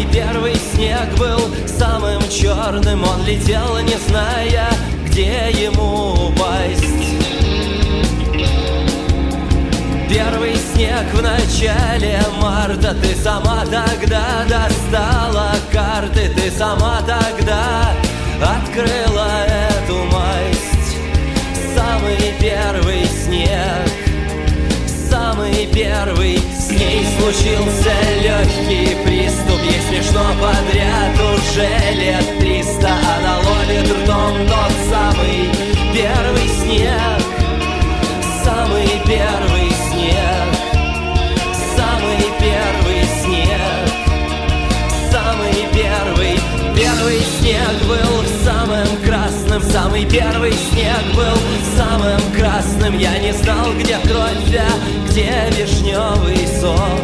первый снег был самым черным. Он летел, не зная, где ему упасть. Первый снег в начале марта. Ты сама тогда достала карты. Ты сама тогда открыла эту масть. Самый первый снег, самый первый. С ней случился легкий приступ. Ей смешно подряд уже лет 300. Она ловит ртом тот самый первый снег. Самый первый снег. Самый первый снег. Самый первый. Первый снег был самым красным. Самый первый снег был самым красным. Я не знал, где кровь, а где вишневый сок.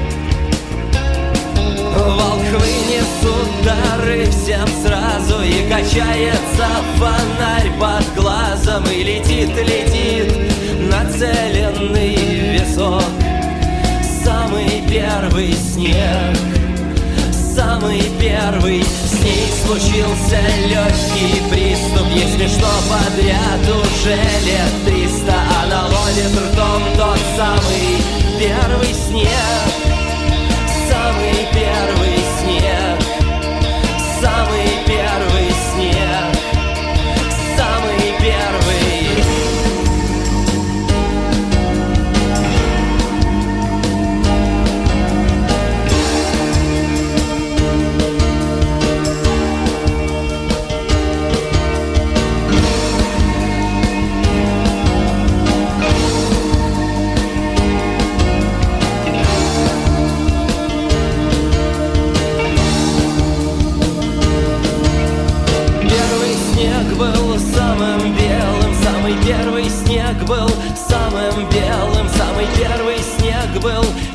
Волхвы несут дары всем сразу, и качается фонарь под глазом, и летит, летит нацеленный висок. Самый первый снег, самый первый. С ней случился легкий приступ. Ей смешно подряд уже лет 300. Она ловит ртом тот самый первый снег. Самый первый снег. Самый первый снег. Самый первый. Первый снег был самым белым. Самый первый снег был